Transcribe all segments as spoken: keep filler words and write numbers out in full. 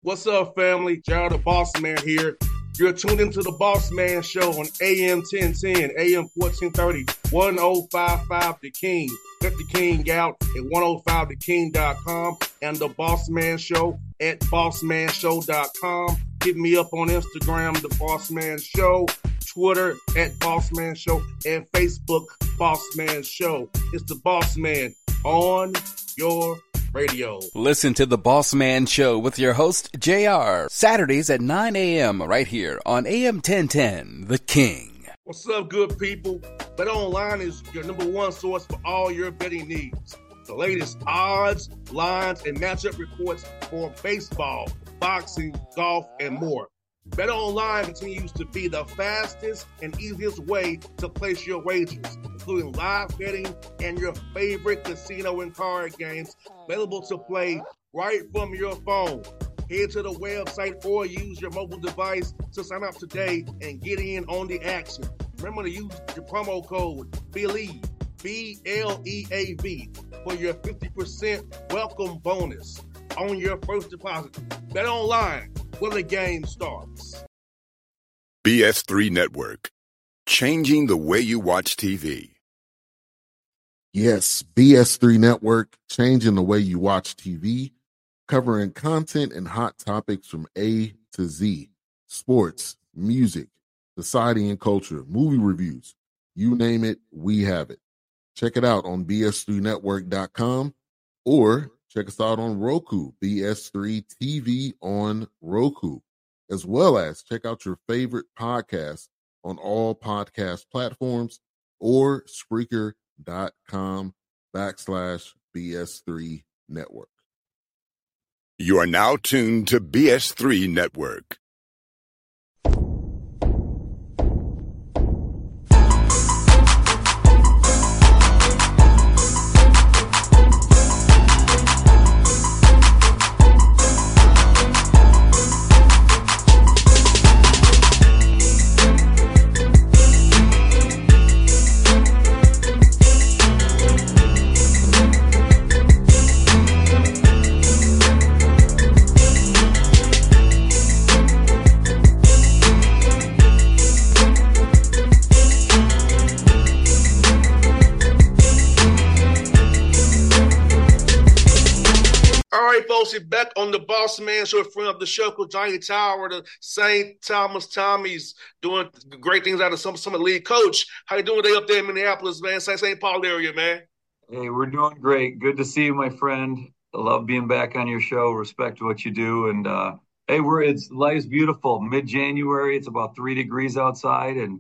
What's up, family? Gerald the Boss Man here. You're tuned into the Boss Man Show on A M ten ten, A M fourteen thirty, ten fifty-five The King. Let the King out at ten fifty the king dot com and the Boss Man Show at boss man show dot com. Hit me up on Instagram, The Boss Man Show, Twitter at Boss Man Show, and Facebook, Boss Man Show. It's the Boss Man on your radio. Listen to The Boss Man Show with your host, J R, Saturdays at nine a.m. right here on A M ten ten, The King. What's up, good people? BetOnline is your number one source for all your betting needs. The latest odds, lines, and matchup reports for baseball, boxing, golf, and more. BetOnline continues to be the fastest and easiest way to place your wagers, including live betting and your favorite casino and card games available to play right from your phone. Head to the website or use your mobile device to sign up today and get in on the action. Remember to use your promo code BELIEVE, B L E A V, for your fifty percent welcome bonus on your first deposit. BetOnline, where the game starts. B S three Network, changing the way you watch T V. Yes, B S three Network, changing the way you watch T V, covering content and hot topics from A to Z, sports, music, society and culture, movie reviews, you name it, we have it. Check it out on B S three network dot com or check us out on Roku, B S three T V on Roku, as well as check out your favorite podcasts on all podcast platforms or Spreaker.com backslash BS3 Network. You are now tuned to B S three Network. Back on the Boss Man Show, a friend of the show, Coach Johnny Tower, the Saint Thomas Tommies, doing great things out of some Summit League. Coach, how you doing today up there in Minneapolis, man? Saint Paul area, man. Hey, we're doing great. Good to see you, my friend. I love being back on your show. Respect what you do, and uh, hey, we're it's life's beautiful. Mid-January, it's about three degrees outside, and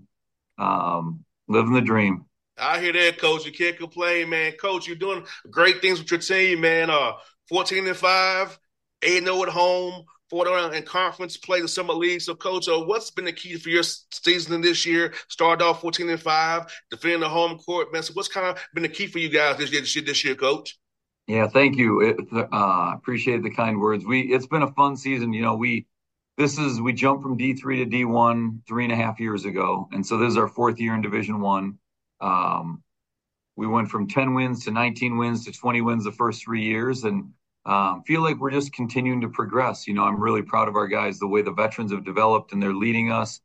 um, living the dream. I hear that, Coach. You can't complain, man. Coach, you're doing great things with your team, man. Uh, fourteen and five, eight and oh at home, four and oh in conference play, the Summer League. So, Coach, uh, what's been the key for your season this year? Started off fourteen and five, defending the home court, man. So, what's kind of been the key for you guys this year, this year, this year Coach? Yeah, thank you. It, uh, appreciate the kind words. We it's been a fun season. You know, we this is we jumped from D three to D one three and a half years ago, and so this is our fourth year in Division One. Um, we went from ten wins to nineteen wins to twenty wins the first three years, and um, feel like we're just continuing to progress. You know, I'm really proud of our guys, the way the veterans have developed, and they're leading us.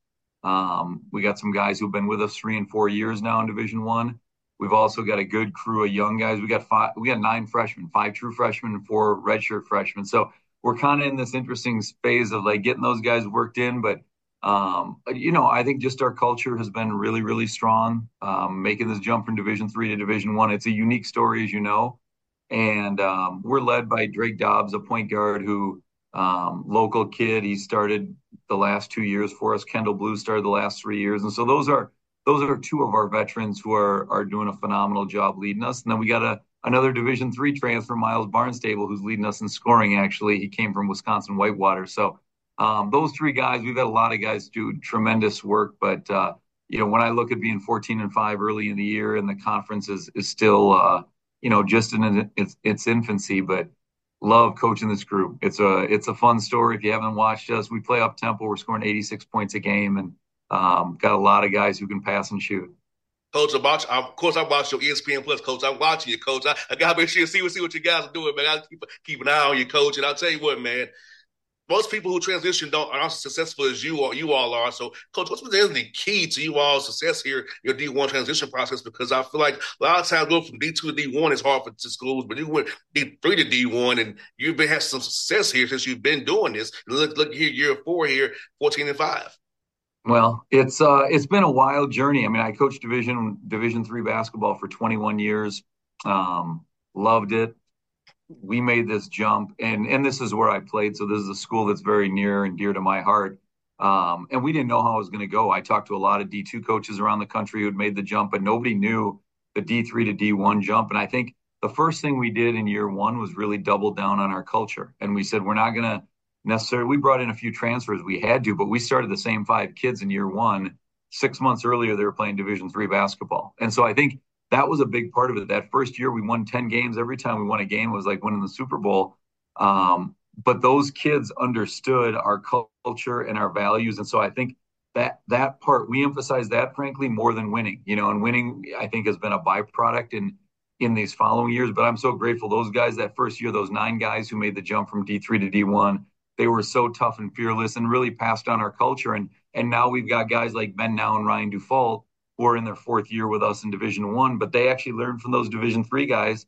Um, we got some guys who've been with us three and four years now in Division One. We've also got a good crew of young guys. We got five, we got nine freshmen, five true freshmen, and four redshirt freshmen. So we're kind of in this interesting phase of like getting those guys worked in, but Um, you know, I think just our culture has been really, really strong, um, making this jump from Division three to Division one. It's a unique story, as you know, and um, we're led by Drake Dobbs, a point guard who, um, local kid. He started the last two years for us. Kendall Blue started the last three years. And so those are, those are two of our veterans who are, are doing a phenomenal job leading us. And then we got a, another Division three transfer, Miles Barnstable, who's leading us in scoring. Actually, he came from Wisconsin Whitewater. So, Um, those three guys, we've had a lot of guys do tremendous work, but, uh, you know, when I look at being fourteen and five early in the year and the conference is, is still, uh, you know, just in its, its infancy, but love coaching this group. It's a, it's a fun story. If you haven't watched us, we play up tempo. We're scoring eighty-six points a game, and um, got a lot of guys who can pass and shoot. Coach, I watch, of course, I watch your E S P N Plus, Coach. I'm watching you, Coach. I, I got to make sure you see, see what you guys are doing, man. I got to keep, keep an eye on you, Coach. And I'll tell you what, man. most people who transition don't aren't successful as you or you all are. So, Coach, what's been the key to you all's success here, your D one transition process? Because I feel like a lot of times going from D two to D one is hard for schools, but you went D three to D one, and you've been had some success here since you've been doing this. Look, look here, year four here, fourteen and five. Well, it's uh, it's been a wild journey. I mean, I coached Division Division three basketball for twenty-one years. Um, loved it. We made this jump, and and this is where I played. So this is a school that's very near and dear to my heart. Um, and we didn't know how it was going to go. I talked to a lot of D two coaches around the country who had made the jump, but nobody knew the D three to D one jump. And I think the first thing we did in year one was really double down on our culture. And we said, we're not going to necessarily, we brought in a few transfers. We had to, but we started the same five kids in year one. Six months earlier, they were playing Division three basketball. And so I think that was a big part of it. That first year, we won ten games. Every time we won a game, it was like winning the Super Bowl. Um, but those kids understood our culture and our values. And so I think that that part, we emphasize that, frankly, more than winning. You know, and winning, I think, has been a byproduct in, in these following years. But I'm so grateful. Those guys that first year, those nine guys who made the jump from D three to D one, they were so tough and fearless and really passed on our culture. And, and now we've got guys like Ben Now and Ryan Dufault, who are in their fourth year with us in Division One, but they actually learned from those Division Three guys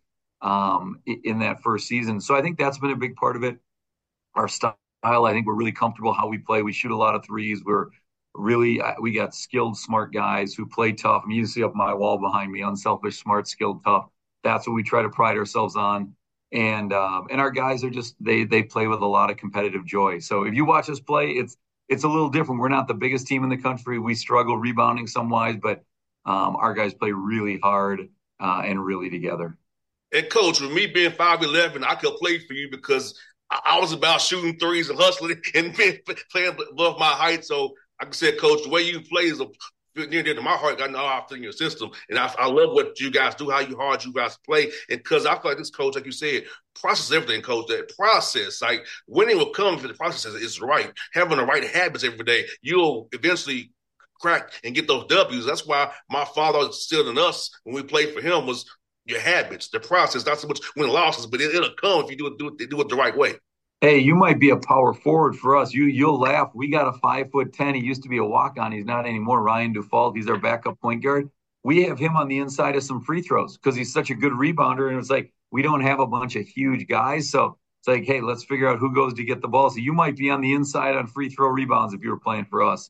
um, in that first season. So I think that's been a big part of it. Our style, I think we're really comfortable how we play. We shoot a lot of threes. We're really, we got skilled, smart guys who play tough. I mean, you see up my wall behind me, unselfish, smart, skilled, tough. That's what we try to pride ourselves on. And um, and our guys are just, they they play with a lot of competitive joy. So if you watch us play, it's it's a little different. We're not the biggest team in the country. We struggle rebounding some wise, but um, our guys play really hard uh, and really together. And, Coach, with me being five eleven, I could play for you because I, I was about shooting threes and hustling and playing above my height. So, like I said, Coach, the way you play is a near dear to my heart. I know how to in your system, and I, I love what you guys do, how you hard you guys play. And because I feel like this, Coach, like you said, process everything, Coach. That process, like winning will come if the process is right. Having the right habits every day, you'll eventually crack and get those W's. That's why my father instilled in us when we played for him was your habits, the process. Not so much win losses, but it, it'll come if you do it, do it, do it the right way. Hey, you might be a power forward for us. You, you'll laugh. We got a five foot ten. He used to be a walk-on. He's not anymore. Ryan Dufault. He's our backup point guard. We have him on the inside of some free throws because he's such a good rebounder. And it's like, we don't have a bunch of huge guys. So it's like, hey, let's figure out who goes to get the ball. So you might be on the inside on free throw rebounds if you were playing for us.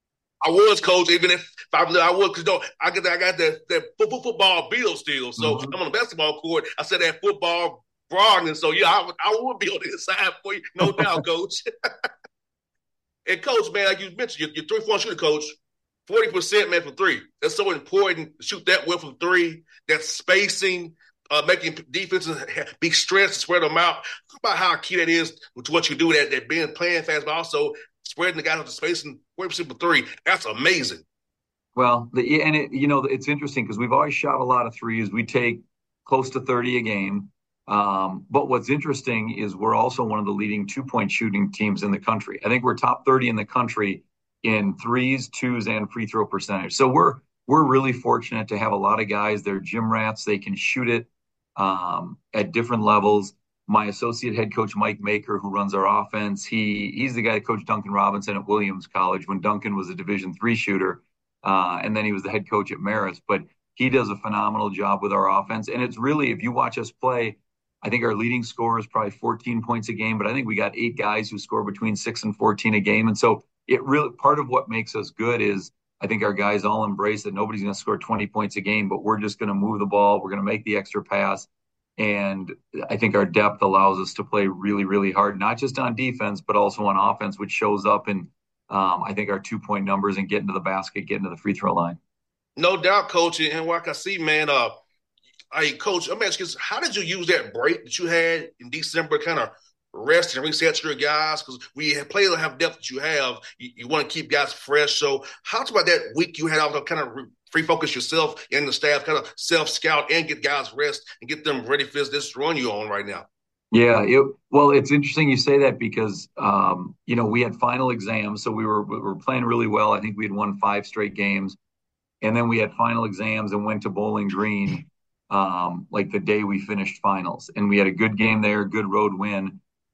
I was, Coach, even if, if I, I was, because you know, I got, I got that, that football bill still. So mm-hmm. I'm on the basketball court. I said that football broad, and so yeah, I, I would be on the inside for you, no doubt, Coach. And Coach, man, like you mentioned, you're, you're three-point shooter, Coach. forty percent, man, from three. That's so important to shoot that well from three. That spacing, uh, making defenses be stressed to spread them out. Talk about how key that is to what you do, that, that being playing fast, but also spreading the guys out to spacing forty percent from three. That's amazing. Well, the, and it, you know, it's interesting because we've always shot a lot of threes. We take close to thirty a game. Um, but what's interesting is we're also one of the leading two-point shooting teams in the country. I think we're top thirty in the country in threes, twos, and free throw percentage. So we're we're really fortunate to have a lot of guys. They're gym rats. They can shoot it um, at different levels. My associate head coach, Mike Maker, who runs our offense, he he's the guy that coached Duncan Robinson at Williams College when Duncan was a Division three shooter, uh, and then he was the head coach at Marist. But he does a phenomenal job with our offense. And it's really, if you watch us play, I think our leading scorer is probably fourteen points a game, but I think we got eight guys who score between six and fourteen a game. And so it really, part of what makes us good is I think our guys all embrace that nobody's going to score twenty points a game, but we're just going to move the ball. We're going to make the extra pass. And I think our depth allows us to play really, really hard, not just on defense, but also on offense, which shows up in, um, I think, our two-point numbers and getting to the basket, getting to the free throw line. No doubt, Coach. And like I see, man, uh, Hey, Coach, I'm asking you, how did you use that break that you had in December, kind of rest and reset your guys? Because we have players that have depth that you have. You, you want to keep guys fresh. So how about that week you had off to kind of re- refocus yourself and the staff, kind of self-scout and get guys rest and get them ready for this run you're on right now? Yeah, it, well, it's interesting you say that because, um, you know, we had final exams. So we were, we were playing really well. I think we had won five straight games. And then we had final exams and went to Bowling Green. Um, like the day we finished finals, and we had a good game there, good road win.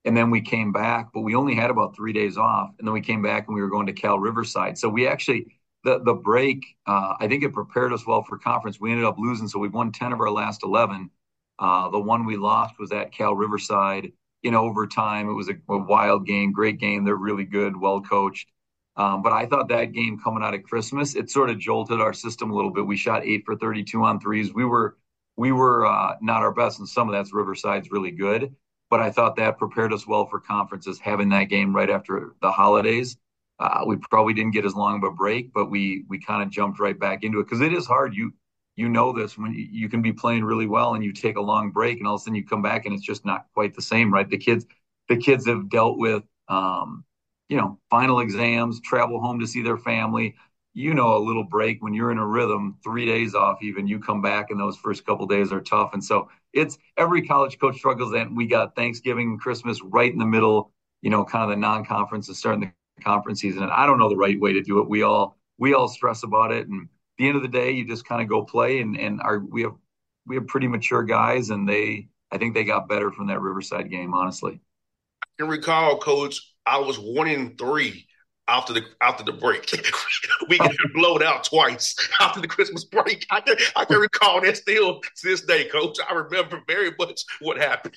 And then we came back, but we only had about three days off. And then we came back and we were going to Cal Riverside. So we actually, the, the break, uh, I think it prepared us well for conference. We ended up losing. So we've won ten of our last eleven. Uh, the one we lost was at Cal Riverside in overtime. It was a, a wild game, great game. They're really good, well coached. Um, but I thought that game coming out of Christmas, it sort of jolted our system a little bit. We shot eight for thirty-two on threes. We were, we were uh, not our best, and some of that's Riverside's really good. But I thought that prepared us well for conferences, having that game right after the holidays. Uh, we probably didn't get as long of a break, but we we kind of jumped right back into it because it is hard. You you know this when you, you can be playing really well and you take a long break and all of a sudden you come back and it's just not quite the same, right? The kids the kids have dealt with um, you know final exams, travel home to see their family. You know, a little break when you're in a rhythm, three days off, even you come back and those first couple of days are tough. And so it's every college coach struggles. And we got Thanksgiving and Christmas right in the middle, you know, kind of the non-conference and starting the conference season. And I don't know the right way to do it. We all, we all stress about it. And at the end of the day, you just kind of go play and, and our, we have, we have pretty mature guys and they, I think they got better from that Riverside game, honestly. I can recall, Coach, I was one in three after the after the break. We got blown out twice after the Christmas break. I can, I can recall that still to this day, Coach. I remember very much what happened.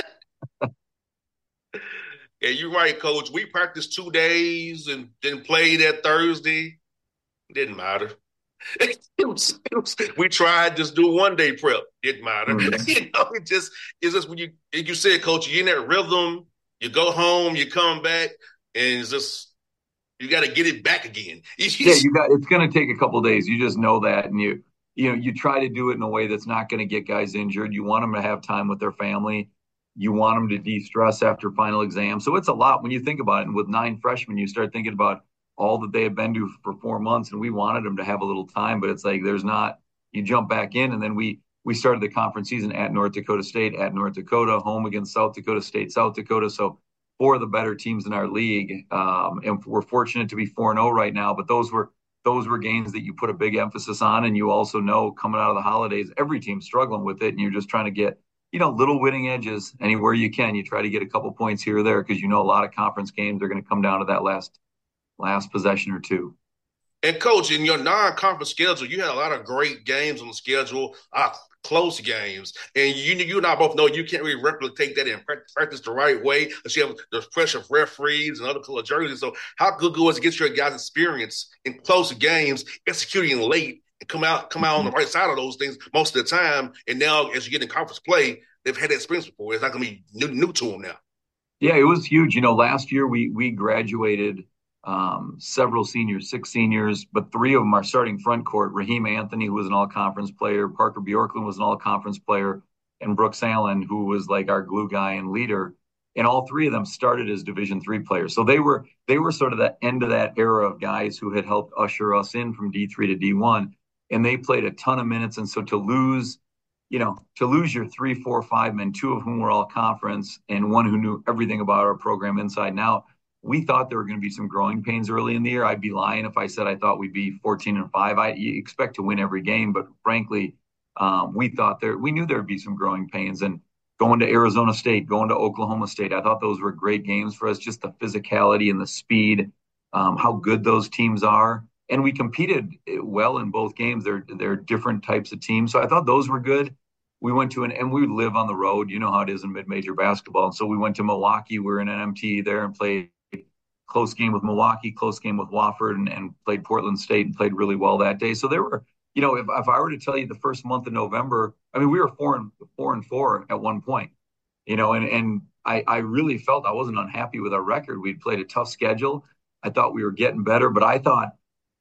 Yeah, you're right, Coach. We practiced two days and then played that Thursday. Didn't matter. It was, it was, we tried just do one day prep. Didn't matter. Mm-hmm. You know, it just it's just when you like you said, Coach, you're in that rhythm. You go home, you come back, and it's just. You got to get it back again. Yeah, you got. It's going to take a couple of days. You just know that, and you, you know, you try to do it in a way that's not going to get guys injured. You want them to have time with their family. You want them to de-stress after final exam. So it's a lot when you think about it. And with nine freshmen, you start thinking about all that they have been to for four months, and we wanted them to have a little time. But it's like there's not. You jump back in, and then we we started the conference season at North Dakota State, at North Dakota, home against South Dakota State, South Dakota. So. Four of the better teams in our league, um, and we're fortunate to be four and oh right now. But those were those were games that you put a big emphasis on, and you also know coming out of the holidays, every team's struggling with it, and you're just trying to get you know little winning edges anywhere you can. You try to get a couple points here or there because you know a lot of conference games are going to come down to that last last possession or two. And Coach, in your non-conference schedule, you had a lot of great games on the schedule. Uh, close games. And you you and I both know you can't really replicate that and practice the right way unless you have the pressure of referees and other color jerseys. So how good was it to get your guys' experience in close games, executing late, and come out come out on the right side of those things most of the time. And now as you get in conference play, they've had that experience before. It's not going to be new, new to them now. Yeah, it was huge. You know, last year we we graduated um, several seniors, six seniors, but three of them are starting front court. Raheem Anthony, who was an all-conference player, Parker Bjorklund was an all-conference player, and Brooks Allen, who was like our glue guy and leader. And all three of them started as Division three players. So they were they were sort of the end of that era of guys who had helped usher us in from D three to D one. And they played a ton of minutes. And so to lose, you know, to lose your three, four, five men, two of whom were all conference and one who knew everything about our program inside and out, we thought there were going to be some growing pains early in the year. I'd be lying if I said I thought we'd be fourteen and five. I you expect to win every game, but frankly, um, we thought there, we knew there'd be some growing pains. And going to Arizona State, going to Oklahoma State, I thought those were great games for us. Just the physicality and the speed, um, how good those teams are, and we competed well in both games. They're they're different types of teams, so I thought those were good. We went to an, and we live on the road. You know how it is in mid-major basketball. And so we went to Milwaukee. We were in an M T there and played. Close game with Milwaukee, close game with Wofford, and, and played Portland State and played really well that day. So there were, you know, if, if I were to tell you the first month of November, I mean, we were four and four and four at one point, you know, and, and I, I really felt I wasn't unhappy with our record. We'd played a tough schedule. I thought we were getting better, but I thought,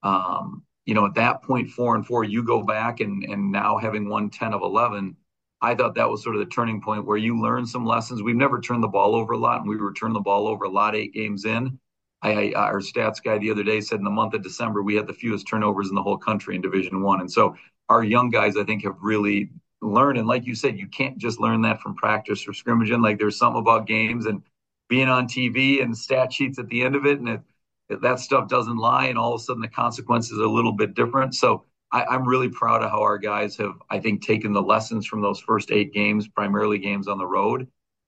um, you know, at that point, four and four, you go back and, and now having won ten of eleven, I thought that was sort of the turning point where you learn some lessons. We've never turned the ball over a lot, and we were turning the ball over a lot eight games in. I, our stats guy the other day said in the month of December, we had the fewest turnovers in the whole country in Division One. And so our young guys, I think, have really learned. And like you said, you can't just learn that from practice or scrimmaging. Like there's something about games and being on T V and stat sheets at the end of it. And it, that stuff doesn't lie. And all of a sudden the consequences are a little bit different. So I, I'm really proud of how our guys have, I think, taken the lessons from those first eight games, primarily games on the road,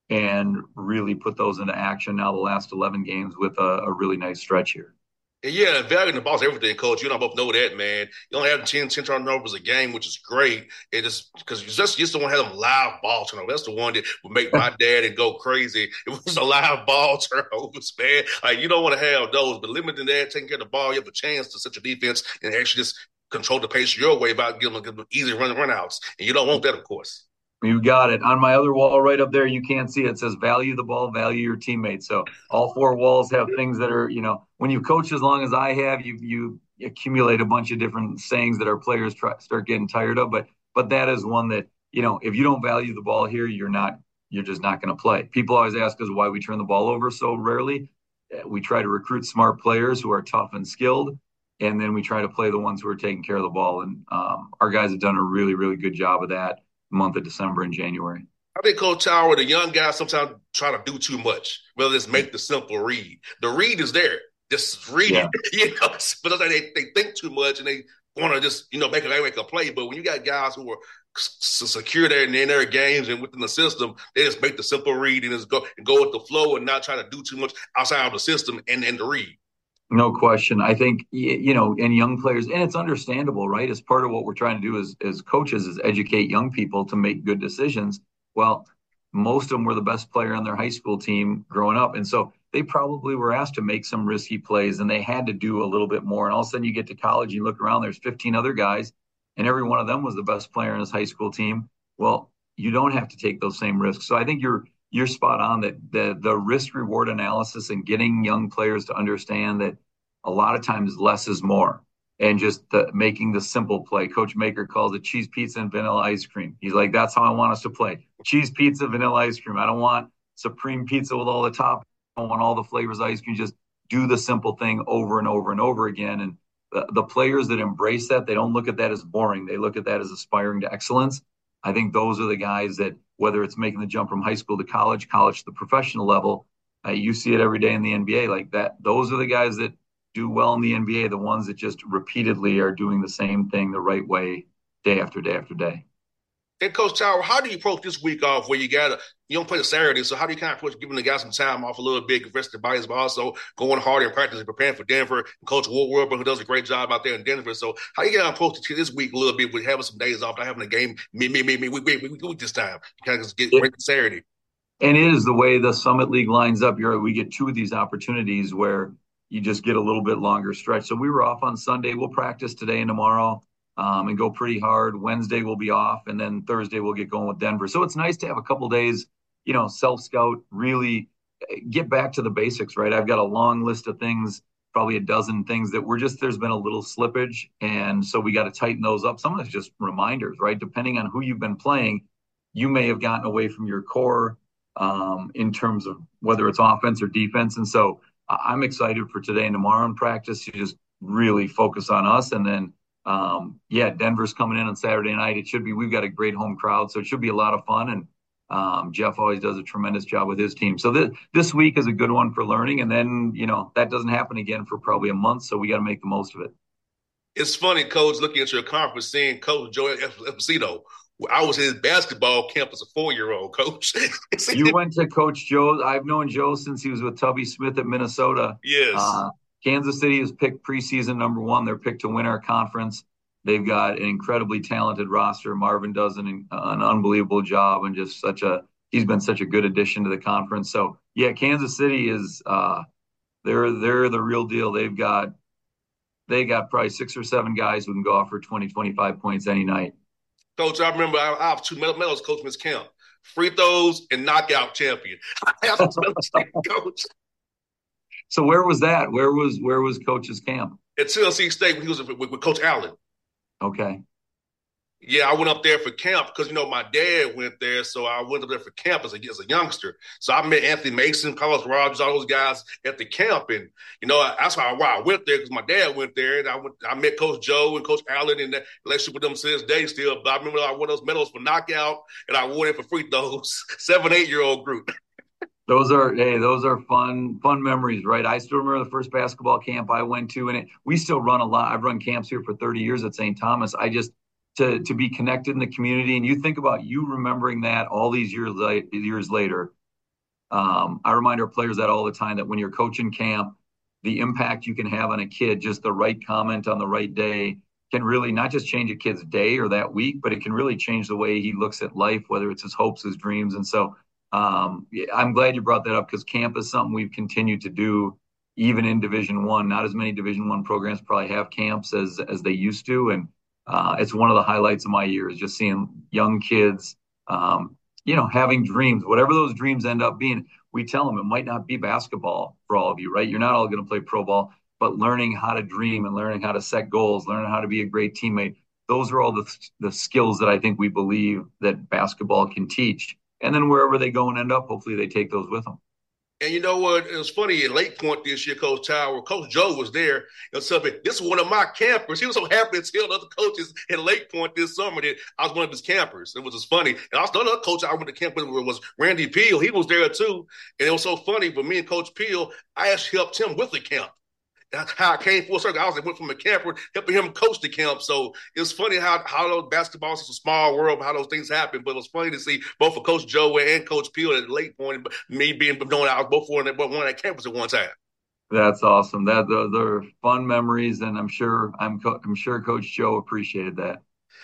and really put those into action now the last eleven games with a, a really nice stretch here. And yeah, valuing the ball is everything, Coach. You and I both know that, man. You only have ten, ten turnovers a game, which is great. It just because you just, you just don't want to have them live ball turnovers. That's the one that would make my dad and go crazy. It was a live ball turnovers, man. Like you don't want to have those, but limiting that, taking care of the ball, you have a chance to set your defense and actually just control the pace your way by giving them, giving them easy run run outs. And you don't want that, of course. You got it. On my other wall right up there, you can't see it. It says value the ball, value your teammates. So all four walls have things that are, you know, when you coach as long as I have, you you accumulate a bunch of different sayings that our players try, start getting tired of. But but that is one that, you know, if you don't value the ball here, you're not, you're just not going to play. People always ask us why we turn the ball over so rarely. We try to recruit smart players who are tough and skilled. And then we try to play the ones who are taking care of the ball. And um, our guys have done a really, really good job of that. Month of December and January. I think Coach Tower, the young guys sometimes try to do too much. Whether it's make the simple read. The read is there. Just read yeah. it. You know, but they, they think too much and they want to just, you know, make a, make a play. But when you got guys who are secure there in their games and within the system, they just make the simple read and just go and go with the flow and not try to do too much outside of the system and, and the read. No question. I think, you know, and young players, and it's understandable, right? As part of what we're trying to do as, as coaches is educate young people to make good decisions. Well, most of them were the best player on their high school team growing up. And so they probably were asked to make some risky plays and they had to do a little bit more. And all of a sudden you get to college, you look around, there's fifteen other guys and every one of them was the best player in his high school team. Well, you don't have to take those same risks. So I think you're, you're spot on that the, the risk reward analysis and getting young players to understand that a lot of times less is more and just the, making the simple play. Coach Maker calls it cheese pizza and vanilla ice cream. He's like, that's how I want us to play. Cheese pizza, vanilla ice cream. I don't want supreme pizza with all the toppings. I don't want all the flavors of ice cream. Just do the simple thing over and over and over again. And the, the players that embrace that, they don't look at that as boring. They look at that as aspiring to excellence. I think those are the guys that, whether it's making the jump from high school to college, college to the professional level, uh, you see it every day in the N B A like that. Those are the guys that do well in the N B A, the ones that just repeatedly are doing the same thing the right way day after day after day. And Coach Tower, how do you approach this week off where you got to, you don't play the Saturday, so how do you kind of approach giving the guys some time off a little bit, rest their bodies, but also going hard in practice and preparing for Denver, and Coach Woodward, who does a great job out there in Denver. So how you got to approach this week a little bit with having some days off, not having a game, me, me, me, me, we, we, we, we do it this time. You kind of just get it, ready for Saturday. And it is the way the Summit League lines up. You're, we get two of these opportunities where you just get a little bit longer stretch. So we were off on Sunday. We'll practice today and tomorrow um, and go pretty hard. Wednesday we'll be off, and then Thursday we'll get going with Denver. So it's nice to have a couple days, you know, self-scout, really get back to the basics, right? I've got a long list of things, probably a dozen things that we're just, there's been a little slippage. And so we got to tighten those up. Some of it's just reminders, right? Depending on who you've been playing, you may have gotten away from your core um, in terms of whether it's offense or defense. And so I'm excited for today and tomorrow in practice to just really focus on us. And then, um, yeah, Denver's coming in on Saturday night. It should be, we've got a great home crowd, so it should be a lot of fun. And um, Jeff always does a tremendous job with his team. So this, this week is a good one for learning. And then, you know, that doesn't happen again for probably a month. So we got to make the most of it. It's funny, Coach, looking at your conference, seeing Coach Joel Esposito. I was his basketball camp as a four-year-old, Coach. You went to Coach Joe. I've known Joe since he was with Tubby Smith at Minnesota. Yes. Uh, Kansas City is picked preseason number one. They're picked to win our conference. They've got an incredibly talented roster. Marvin does an, an unbelievable job and just such a – he's been such a good addition to the conference. So, yeah, Kansas City is uh, – they're they're the real deal. They've got they got probably six or seven guys who can go off for twenty, twenty-five points any night. Coach, I remember I, I have two medals, Coach Miss Camp, free throws and knockout champion. I have medals, Coach. So where was that? Where was where was Coach's camp? At Tennessee State when he was with, with Coach Allen. Okay. Yeah, I went up there for camp because, you know, my dad went there, so I went up there for camp as a, as a youngster. So I met Anthony Mason, Carlos Rogers, all those guys at the camp. And, you know, that's why, why I went there, because my dad went there. And I went, I met Coach Joe and Coach Allen, and that relationship with them to this day still. But I remember I won those medals for knockout, and I won it for free throws, seven, eight-year-old group. Those are, hey, those are fun, fun memories, right? I still remember the first basketball camp I went to, and it, we still run a lot. I've run camps here for thirty years at Saint Thomas. I just, to to be connected in the community, and you think about you remembering that all these years, years later, um, I remind our players that all the time, that when you're coaching camp, the impact you can have on a kid, just the right comment on the right day, can really not just change a kid's day or that week, but it can really change the way he looks at life, whether it's his hopes, his dreams. And so um, I'm glad you brought that up, because camp is something we've continued to do even in Division One. Not as many Division One programs probably have camps as as they used to, and uh, it's one of the highlights of my year, is just seeing young kids, um, you know, having dreams, whatever those dreams end up being. We tell them it might not be basketball for all of you, right? You're not all going to play pro ball, but learning how to dream and learning how to set goals, learning how to be a great teammate. Those are all the the skills that I think we believe that basketball can teach. And then wherever they go and end up, hopefully they take those with them. And you know what? It was funny at Lake Point this year, Coach Tower, Coach Joe was there. And something. This is one of my campers. He was so happy to tell other coaches at Lake Point this summer that I was one of his campers. It was just funny. And also another coach I went to camp with was Randy Peel. He was there too. And it was so funny. But me and Coach Peel, I actually helped him with the camp. That's how I came full circle. I was went from a camper helping him coach the camp. So it's funny how how those basketball is a small world, how those things happen. But it was funny to see both of Coach Joe and Coach Peel at Lake Point, me being knowing I was both on that one at campus at one time. That's awesome. That those are fun memories, and I'm sure I'm I'm sure Coach Joe appreciated that.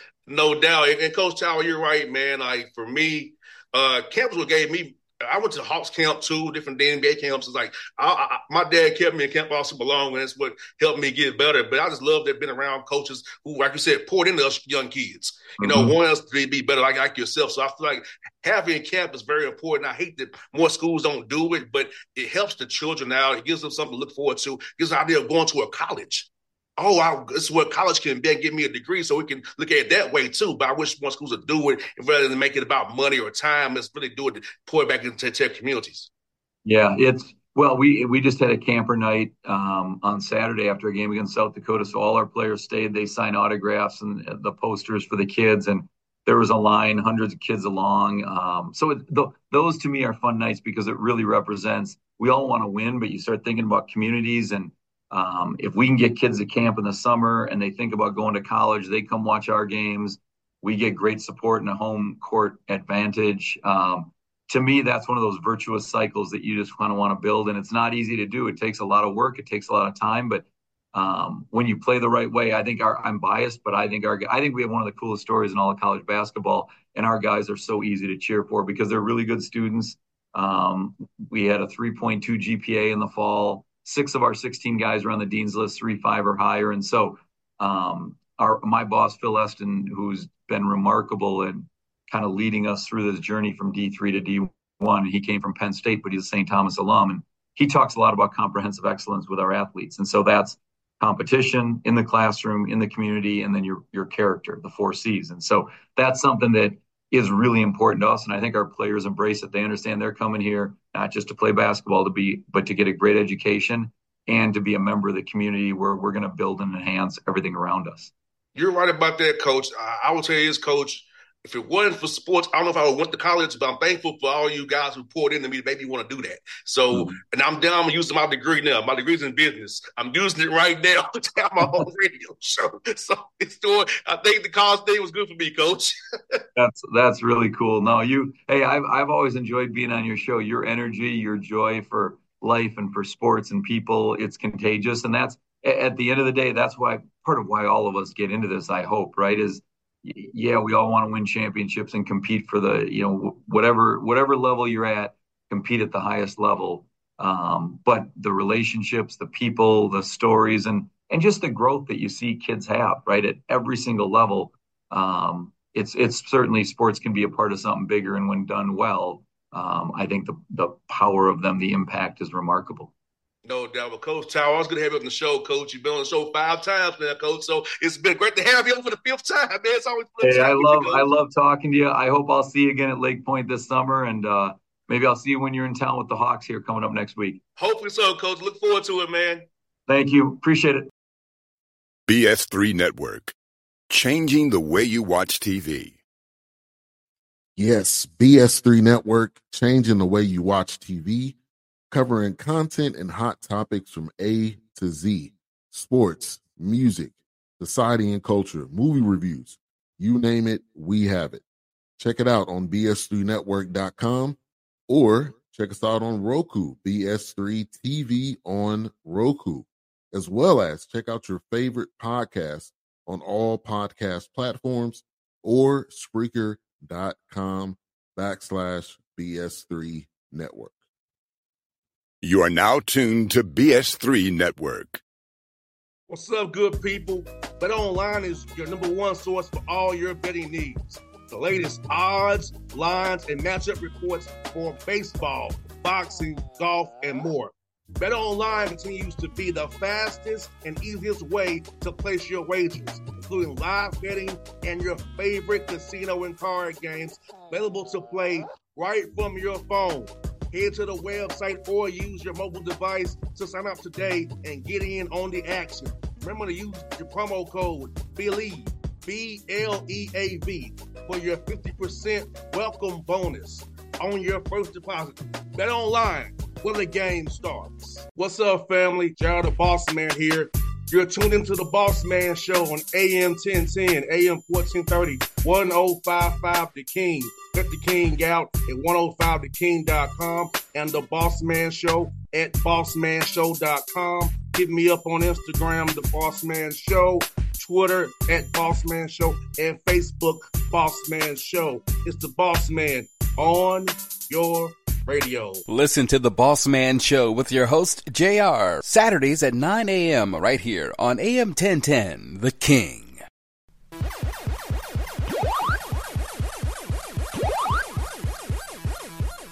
No doubt. And, and Coach Tower, you're right, man. Like for me, uh, campus what gave me. I went to Hawks camp too, different N B A camps. It's like I, I, my dad kept me in camp all super long, and that's what helped me get better. But I just love that being around coaches who, like you said, poured into us young kids. You mm-hmm. know, want us to be better, like, like yourself. So I feel like having camp is very important. I hate that more schools don't do it, but it helps the children out. It gives them something to look forward to. It gives them the idea of going to a college. Oh, I, this is what college can be and give me a degree, so we can look at it that way too. But I wish more schools would do it rather than make it about money or time. Let's really do it to pour it back into their communities. Yeah, it's well, we we just had a camper night um, on Saturday after a game against South Dakota. So all our players stayed. They signed autographs and the posters for the kids, and there was a line, hundreds of kids along. Um, so it, th- those to me are fun nights, because it really represents. We all want to win, but you start thinking about communities. And Um, if we can get kids to camp in the summer and they think about going to college, they come watch our games. We get great support and a home court advantage. Um, to me, that's one of those virtuous cycles that you just kind of want to build. And it's not easy to do. It takes a lot of work. It takes a lot of time. But um, when you play the right way, I think our, I'm biased, but I think our, I think we have one of the coolest stories in all of college basketball. And our guys are so easy to cheer for because they're really good students. Um, we had a three point two G P A in the fall. Six of our sixteen guys are on the Dean's List, three, five or higher. And so um, our my boss, Phil Eston, who's been remarkable in kind of leading us through this journey from D three to D one. He came from Penn State, but he's a Saint Thomas alum. And he talks a lot about comprehensive excellence with our athletes. And so that's competition in the classroom, in the community, and then your your character, the four C's. And so that's something that is really important to us. And I think our players embrace it. They understand they're coming here not just to play basketball, to be, but to get a great education and to be a member of the community where we're going to build and enhance everything around us. You're right about that, Coach. I will tell you this, Coach. If it wasn't for sports, I don't know if I would went to college, but I'm thankful for all you guys who poured into me to make me want to do that. So, mm-hmm. and I'm down, I'm using my degree now. My degree's in business. I'm using it right now to have my own radio show. So it's doing, I think the college thing was good for me, Coach. that's that's really cool. No, you, hey, I've I've always enjoyed being on your show. Your energy, your joy for life and for sports and people, it's contagious. And that's, at the end of the day, that's why, part of why all of us get into this, I hope, right, is yeah, we all want to win championships and compete for the, you know, whatever whatever level you're at, compete at the highest level. Um, but the relationships, the people, the stories, and and just the growth that you see kids have, right, at every single level. Um, it's it's certainly sports can be a part of something bigger, and when done well, um, I think the the power of them, the impact is remarkable. No doubt. Well, Coach Tower, I was going to have you on the show, Coach. You've been on the show five times now, Coach. So it's been great to have you on for the fifth time, man. It's always hey, I love I love talking to you. I hope I'll see you again at Lake Point this summer, and uh, maybe I'll see you when you're in town with the Hawks here coming up next week. Hopefully so, Coach. Look forward to it, man. Thank you. Appreciate it. B S three Network, changing the way you watch T V. Yes, B S three Network, changing the way you watch T V. Covering content and hot topics from A to Z, sports, music, society and culture, movie reviews, you name it, we have it. Check it out on B S three network dot com or Check us out on Roku, B S three T V on Roku, as well as check out your favorite podcast on all podcast platforms or Spreaker.com backslash BS3 Network. You are now tuned to B S three Network. What's up, good people? BetOnline is your number one source for all your betting needs. The latest odds, lines, and matchup reports for baseball, boxing, golf, and more. BetOnline continues to be the fastest and easiest way to place your wagers, including live betting and your favorite casino and card games available to play right from your phone. Head to the website or use your mobile device to sign up today and get in on the action. Remember to use your promo code BELIEVE, B L E A V, for your fifty percent welcome bonus on your first deposit. BetOnline, where the game starts. What's up, family? Jared the Boss Man here. You're tuned into the Boss Man Show on A M ten ten, A M fourteen thirty, ten fifty-five The King. Get The King out at ten five the king dot com and the Boss Man Show at boss man show dot com. Hit me up on Instagram, The Boss Man Show, Twitter at Boss Man Show, and Facebook, Boss Man Show. It's the Boss Man on your radio. Listen to The Boss Man Show with your host, J R, Saturdays at nine a.m. right here on A M ten ten, The King.